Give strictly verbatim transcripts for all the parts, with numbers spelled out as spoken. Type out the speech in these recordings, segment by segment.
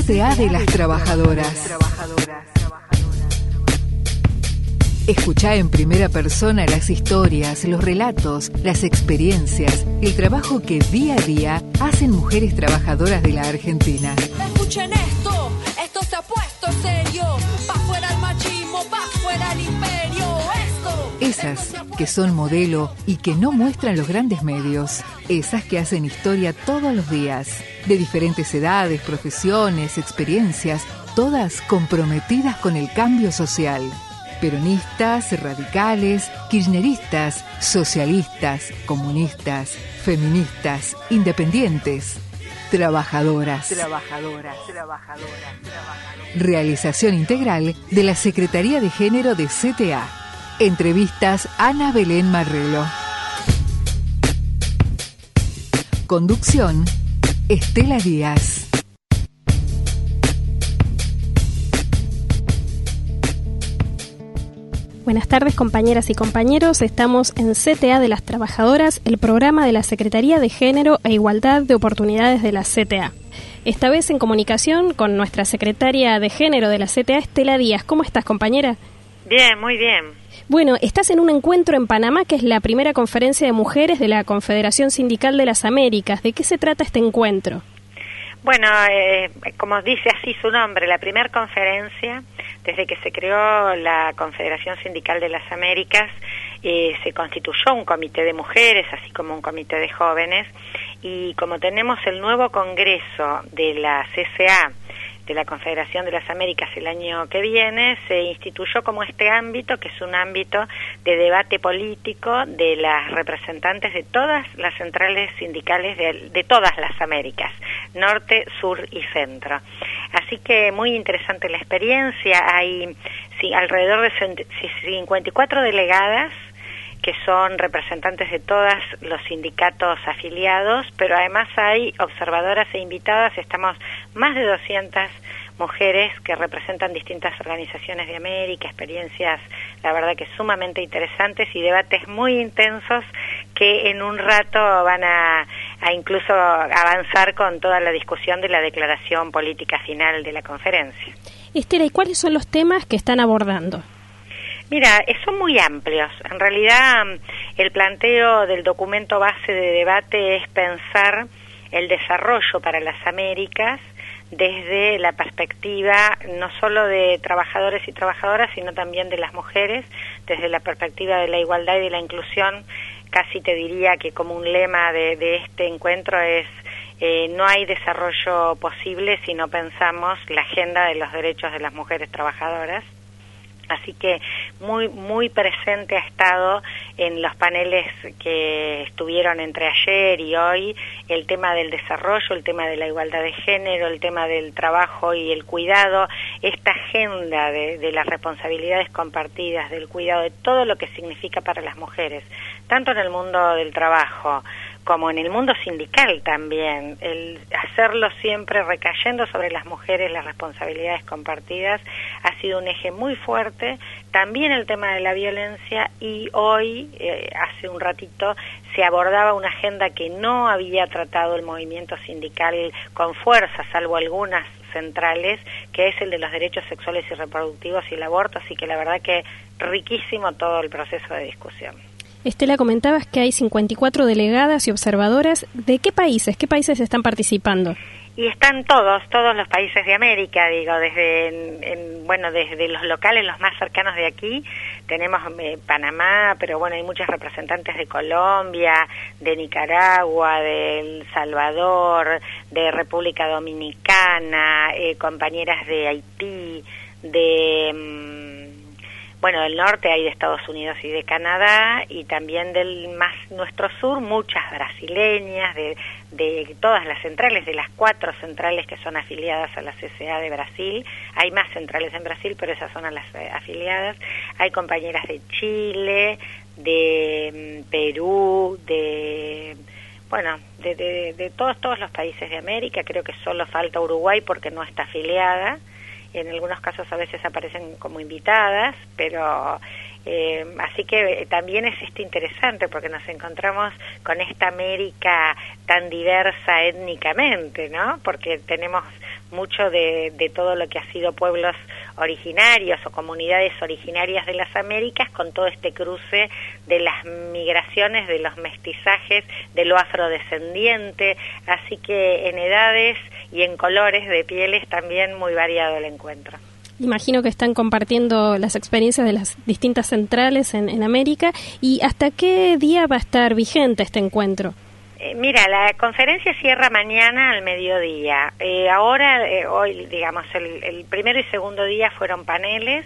S A de las Trabajadoras. Escuchá en primera persona las historias, los relatos, las experiencias, el trabajo que día a día hacen mujeres trabajadoras de la Argentina. Escuchen esto, esto se ha puesto serio. Pa' fuera el machismo, pa' fuera el imperio. Esto. Esas que son modelo y que no muestran los grandes medios. Esas que hacen historia todos los días. De diferentes edades, profesiones, experiencias, todas comprometidas con el cambio social. Peronistas, radicales, kirchneristas, socialistas, comunistas, feministas, independientes, trabajadoras. Trabajadoras, trabajadoras, trabajadoras. Realización integral de la Secretaría de Género de C T A. Entrevistas Ana Belén Marrelo. Conducción Estela Díaz. Buenas tardes, compañeras y compañeros. Estamos en C T A de las Trabajadoras, el programa de la Secretaría de Género e Igualdad de Oportunidades de la C T A. Esta vez en comunicación con nuestra secretaria de Género de la C T A, Estela Díaz. ¿Cómo estás, compañera? Bien, muy bien. Bueno, estás en un encuentro en Panamá, que es la primera conferencia de mujeres de la Confederación Sindical de las Américas. ¿De qué se trata este encuentro? Bueno, eh, como dice así su nombre, la primera conferencia, desde que se creó la Confederación Sindical de las Américas, eh, se constituyó un comité de mujeres, así como un comité de jóvenes, y como tenemos el nuevo congreso de la C C A, de la Confederación de las Américas el año que viene, se instituyó como este ámbito, que es un ámbito de debate político de las representantes de todas las centrales sindicales de, de todas las Américas, norte, sur y centro. Así que muy interesante la experiencia. Hay sí, alrededor de cincuenta y cuatro delegadas que son representantes de todos los sindicatos afiliados, pero además hay observadoras e invitadas. Estamos más de doscientas mujeres que representan distintas organizaciones de América, experiencias, la verdad que sumamente interesantes y debates muy intensos que en un rato van a, a incluso avanzar con toda la discusión de la declaración política final de la conferencia. Estela, ¿y cuáles son los temas que están abordando? Mira, son muy amplios. En realidad, el planteo del documento base de debate es pensar el desarrollo para las Américas desde la perspectiva no solo de trabajadores y trabajadoras, sino también de las mujeres, desde la perspectiva de la igualdad y de la inclusión. Casi te diría que como un lema de, de este encuentro es eh, no hay desarrollo posible si no pensamos la agenda de los derechos de las mujeres trabajadoras. Así que muy muy presente ha estado en los paneles que estuvieron entre ayer y hoy el tema del desarrollo, el tema de la igualdad de género, el tema del trabajo y el cuidado, esta agenda de, de las responsabilidades compartidas, del cuidado, de todo lo que significa para las mujeres, tanto en el mundo del trabajo como en el mundo sindical también, el hacerlo siempre recayendo sobre las mujeres, las responsabilidades compartidas, ha sido un eje muy fuerte. También el tema de la violencia, y hoy, eh, hace un ratito, se abordaba una agenda que no había tratado el movimiento sindical con fuerza, salvo algunas centrales, que es el de los derechos sexuales y reproductivos y el aborto, así que la verdad que riquísimo todo el proceso de discusión. Estela, comentabas que hay cincuenta y cuatro delegadas y observadoras. ¿De qué países? ¿Qué países están participando? Y están todos, todos los países de América, digo, desde, en, en, bueno, desde los locales, los más cercanos de aquí, tenemos eh, Panamá, pero bueno, hay muchos representantes de Colombia, de Nicaragua, de El Salvador, de República Dominicana, eh, compañeras de Haití, de... Mm, bueno, del norte hay de Estados Unidos y de Canadá, y también del más nuestro sur, muchas brasileñas, de, de todas las centrales, de las cuatro centrales que son afiliadas a la C C A de Brasil. Hay más centrales en Brasil, pero esas son las eh, afiliadas. Hay compañeras de Chile, de mm, Perú, de... bueno, de, de, de todos, todos los países de América. Creo que solo falta Uruguay porque no está afiliada. En algunos casos a veces aparecen como invitadas, pero eh, así que también es esto interesante porque nos encontramos con esta América tan diversa étnicamente, ¿no? Porque tenemos mucho de, de todo lo que ha sido pueblos originarios o comunidades originarias de las Américas, con todo este cruce de las migraciones, de los mestizajes, de lo afrodescendiente, así que en edades y en colores de pieles también muy variado el encuentro. Imagino que están compartiendo las experiencias de las distintas centrales en, en América. ¿Y hasta qué día va a estar vigente este encuentro? Eh, mira, la conferencia cierra mañana al mediodía. Eh, ahora, eh, hoy, digamos, el, el primero y segundo día fueron paneles.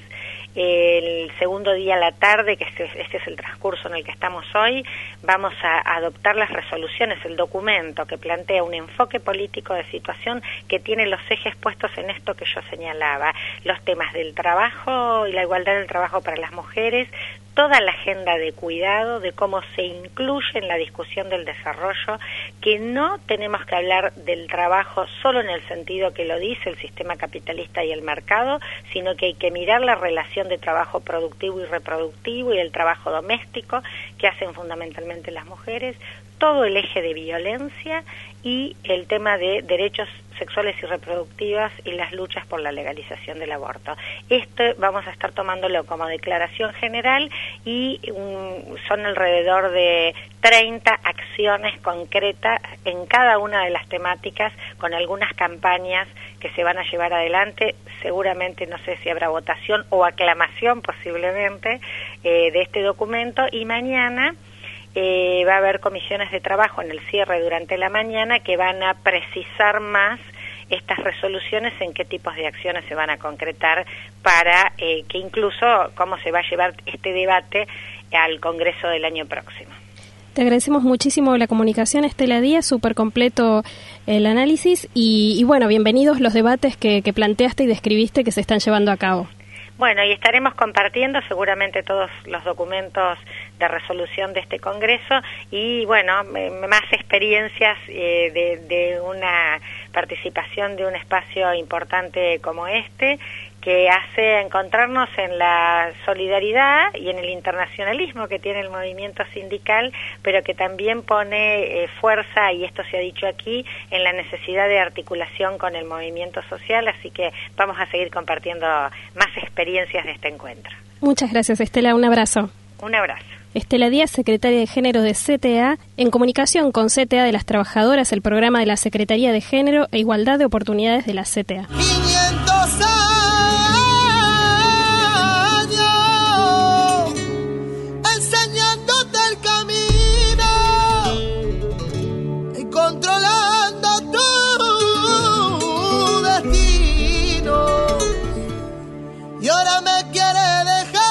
El segundo día a la tarde, que este, este es el transcurso en el que estamos hoy, vamos a adoptar las resoluciones, el documento que plantea un enfoque político de situación que tiene los ejes puestos en esto que yo señalaba, los temas del trabajo y la igualdad del trabajo para las mujeres, toda la agenda de cuidado, de cómo se incluye en la discusión del desarrollo, que no tenemos que hablar del trabajo solo en el sentido que lo dice el sistema capitalista y el mercado, sino que hay que mirar la relación de trabajo productivo y reproductivo y el trabajo doméstico que hacen fundamentalmente las mujeres, todo el eje de violencia y el tema de derechos sexuales y reproductivas y las luchas por la legalización del aborto. Esto vamos a estar tomándolo como declaración general y um, son alrededor de treinta acciones concretas en cada una de las temáticas, con algunas campañas que se van a llevar adelante. Seguramente, no sé si habrá votación o aclamación posiblemente eh, de este documento, y mañana Eh, va a haber comisiones de trabajo en el cierre durante la mañana que van a precisar más estas resoluciones, en qué tipos de acciones se van a concretar para eh, que incluso cómo se va a llevar este debate al Congreso del año próximo. Te agradecemos muchísimo la comunicación, Estela Díaz, súper completo el análisis y, y bueno, bienvenidos los debates que, que planteaste y describiste que se están llevando a cabo. Bueno, y estaremos compartiendo seguramente todos los documentos de resolución de este Congreso y, bueno, más experiencias eh, de, de una participación de un espacio importante como este, que hace encontrarnos en la solidaridad y en el internacionalismo que tiene el movimiento sindical, pero que también pone eh, fuerza, y esto se ha dicho aquí, en la necesidad de articulación con el movimiento social, así que vamos a seguir compartiendo más experiencias de este encuentro. Muchas gracias, Estela, un abrazo. Un abrazo. Estela Díaz, secretaria de Género de C T A, en comunicación con C T A de las Trabajadoras, el programa de la Secretaría de Género e Igualdad de Oportunidades de la C T A. quinientos años enseñándote el camino y controlando tu destino, y ahora me quiere dejar.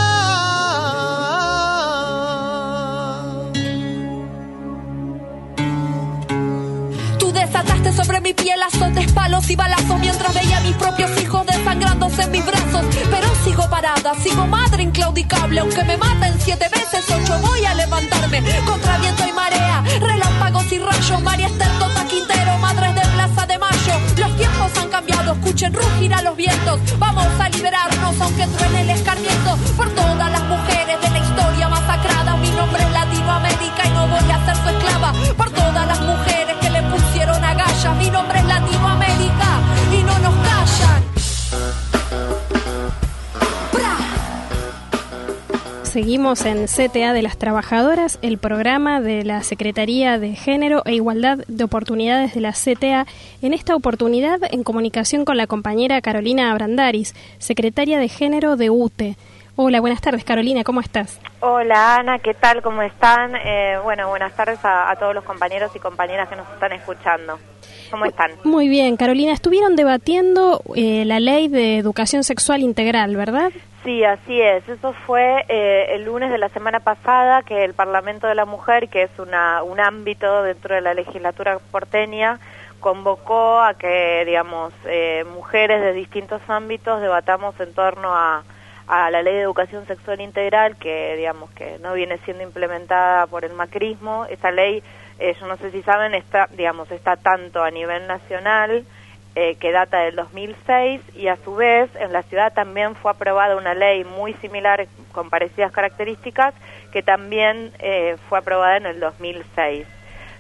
Desataste sobre mi piel azotes, palos y balazos, mientras veía a mis propios hijos desangrándose en mis brazos. Pero sigo parada, sigo madre inclaudicable, aunque me maten siete veces, ocho voy a levantarme. Contra viento y marea, relámpagos y rayos, María Esther Tota Quintero, madres de Plaza de Mayo. Los tiempos han cambiado, escuchen rugir a los vientos. Vamos a liberarnos aunque truene el escarmiento. Por todas las mujeres de la historia masacrada, mi nombre es Latinoamérica y no voy a ser su esclava. Por todas las mujeres que le pusieron agallas, mi nombre es Latinoamérica y no nos callan. Seguimos en C T A de las Trabajadoras, el programa de la Secretaría de Género e Igualdad de Oportunidades de la C T A. En esta oportunidad, en comunicación con la compañera Carolina Abrandaris, secretaria de Género de U T E. Hola, buenas tardes, Carolina, ¿cómo estás? Hola, Ana, ¿qué tal? ¿Cómo están? Eh, bueno, buenas tardes a, a todos los compañeros y compañeras que nos están escuchando. ¿Cómo están? Muy bien, Carolina, estuvieron debatiendo eh, la ley de educación sexual integral, ¿verdad? Sí, así es. Eso fue eh, el lunes de la semana pasada, que el Parlamento de la Mujer, que es una, un ámbito dentro de la legislatura porteña, convocó a que, digamos, eh, mujeres de distintos ámbitos debatamos en torno a a la ley de educación sexual integral, que digamos que no viene siendo implementada por el macrismo. Esa ley, eh, yo no sé si saben, está digamos está tanto a nivel nacional, eh, que data del dos mil seis, y a su vez en la ciudad también fue aprobada una ley muy similar, con parecidas características, que también eh, fue aprobada en el dos mil seis.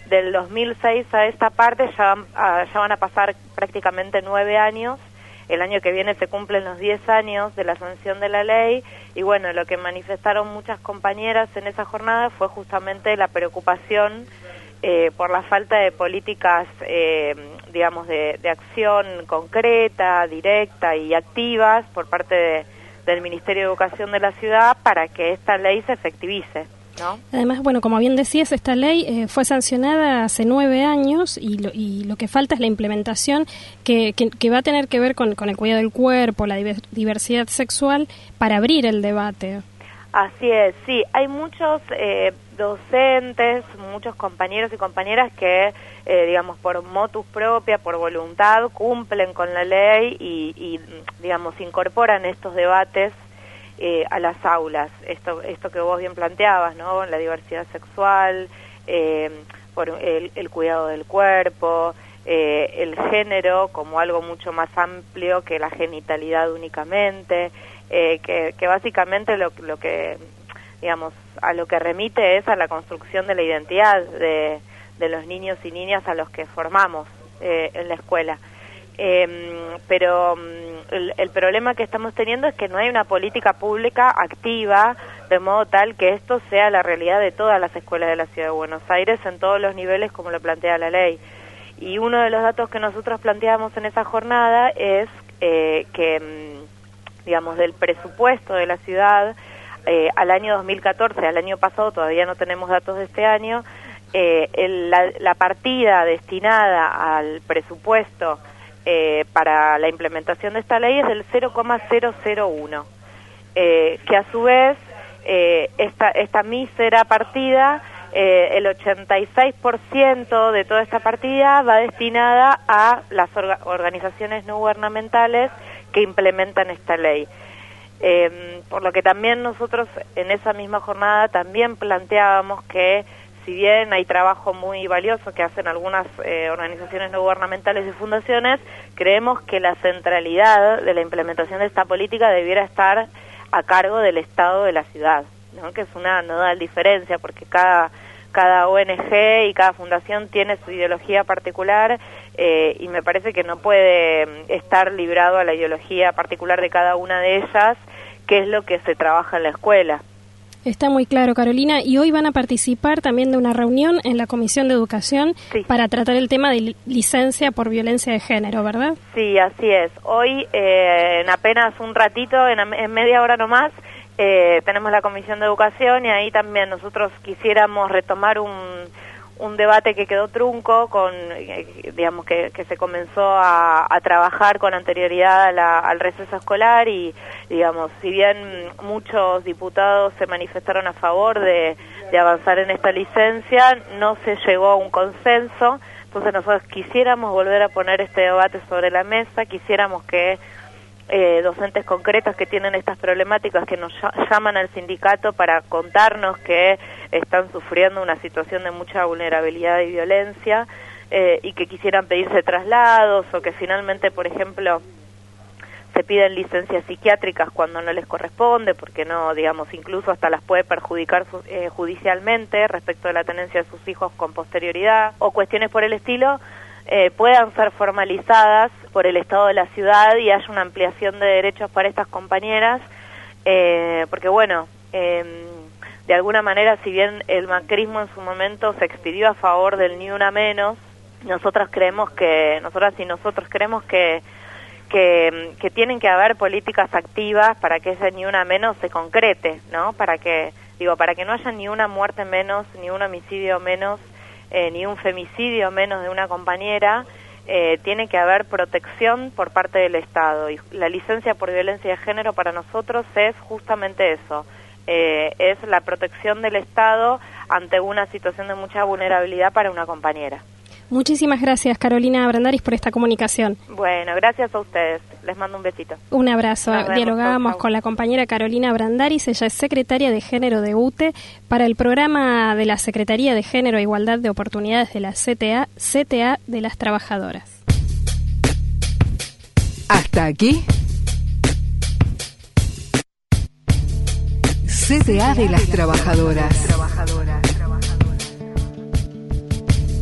del dos mil seis a esta parte ya van, a, ya van a pasar prácticamente nueve años. El año que viene se cumplen los diez años de la sanción de la ley y bueno, lo que manifestaron muchas compañeras en esa jornada fue justamente la preocupación eh, por la falta de políticas, eh, digamos, de, de acción concreta, directa y activas por parte de, del Ministerio de Educación de la ciudad para que esta ley se efectivice, ¿no? Además, bueno, como bien decías, esta ley eh, fue sancionada hace nueve años y lo, y lo que falta es la implementación que, que, que va a tener que ver con, con el cuidado del cuerpo, la diversidad sexual, para abrir el debate. Así es, sí, hay muchos eh, docentes, muchos compañeros y compañeras que, eh, digamos, por motus propia, por voluntad, cumplen con la ley y, y digamos, incorporan estos debates Eh, a las aulas, esto esto que vos bien planteabas, ¿no? La diversidad sexual, eh, por el, el cuidado del cuerpo, eh, el género como algo mucho más amplio que la genitalidad únicamente, eh, que, que básicamente lo, lo que, digamos, a lo que remite es a la construcción de la identidad de, de los niños y niñas a los que formamos eh, en la escuela. Eh, pero el, el problema que estamos teniendo es que no hay una política pública activa de modo tal que esto sea la realidad de todas las escuelas de la Ciudad de Buenos Aires en todos los niveles como lo plantea la ley. Y uno de los datos que nosotros planteamos en esa jornada es eh, que, digamos, del presupuesto de la ciudad eh, al año dos mil catorce, al año pasado, todavía no tenemos datos de este año, eh, el, la, la partida destinada al presupuesto Eh, para la implementación de esta ley es del cero coma cero cero uno, eh, que a su vez eh, esta, esta mísera partida, eh, el ochenta y seis por ciento de toda esta partida va destinada a las orga organizaciones no gubernamentales que implementan esta ley. Eh, por lo que también nosotros en esa misma jornada también planteábamos que si bien hay trabajo muy valioso que hacen algunas eh, organizaciones no gubernamentales y fundaciones, creemos que la centralidad de la implementación de esta política debiera estar a cargo del Estado de la ciudad, ¿no? Que es una nodal diferencia, porque cada, cada O N G y cada fundación tiene su ideología particular eh, y me parece que no puede estar librado a la ideología particular de cada una de ellas, que es lo que se trabaja en la escuela. Está muy claro, Carolina, y hoy van a participar también de una reunión en la Comisión de Educación sí. para tratar el tema de licencia por violencia de género, ¿verdad? Sí, así es. Hoy, eh, en apenas un ratito, en, en media hora nomás, eh, tenemos la Comisión de Educación y ahí también nosotros quisiéramos retomar un, un debate que quedó trunco, con eh, digamos que, que se comenzó a, a trabajar con anterioridad a la, al receso escolar y, digamos, si bien muchos diputados se manifestaron a favor de, de avanzar en esta licencia, no se llegó a un consenso. Entonces nosotros quisiéramos volver a poner este debate sobre la mesa, quisiéramos que eh, docentes concretos que tienen estas problemáticas, que nos llaman al sindicato para contarnos que están sufriendo una situación de mucha vulnerabilidad y violencia, eh, y que quisieran pedirse traslados, o que finalmente, por ejemplo, se piden licencias psiquiátricas cuando no les corresponde, porque no, digamos, incluso hasta las puede perjudicar eh, judicialmente respecto de la tenencia de sus hijos con posterioridad, o cuestiones por el estilo, eh, puedan ser formalizadas por el Estado de la ciudad y haya una ampliación de derechos para estas compañeras, eh, porque bueno, eh, de alguna manera, si bien el macrismo en su momento se expidió a favor del ni una menos, nosotras creemos que, nosotras y nosotros creemos que Que, que tienen que haber políticas activas para que ese ni una menos se concrete, ¿no? Para que, digo, para que no haya ni una muerte menos, ni un homicidio menos, eh, ni un femicidio menos de una compañera, eh, tiene que haber protección por parte del Estado. Y la licencia por violencia de género para nosotros es justamente eso, eh, es la protección del Estado ante una situación de mucha vulnerabilidad para una compañera. Muchísimas gracias, Carolina Brandaris, por esta comunicación. Bueno, gracias a ustedes. Les mando un besito. Un abrazo. Dialogábamos con la compañera Carolina Brandaris. Ella es secretaria de Género de U T E para el programa de la Secretaría de Género e Igualdad de Oportunidades de la C T A, C T A de las Trabajadoras. Hasta aquí, C T A de las Trabajadoras.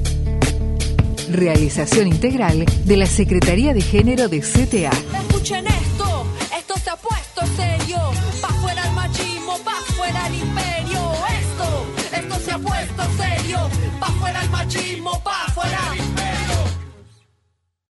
Realización integral de la Secretaría de Género de C T A. Escuchen esto, esto se ha puesto serio. Pa' fuera el machismo, pa' fuera el imperio. Esto, esto se ha puesto serio. Pa' fuera el machismo, pa'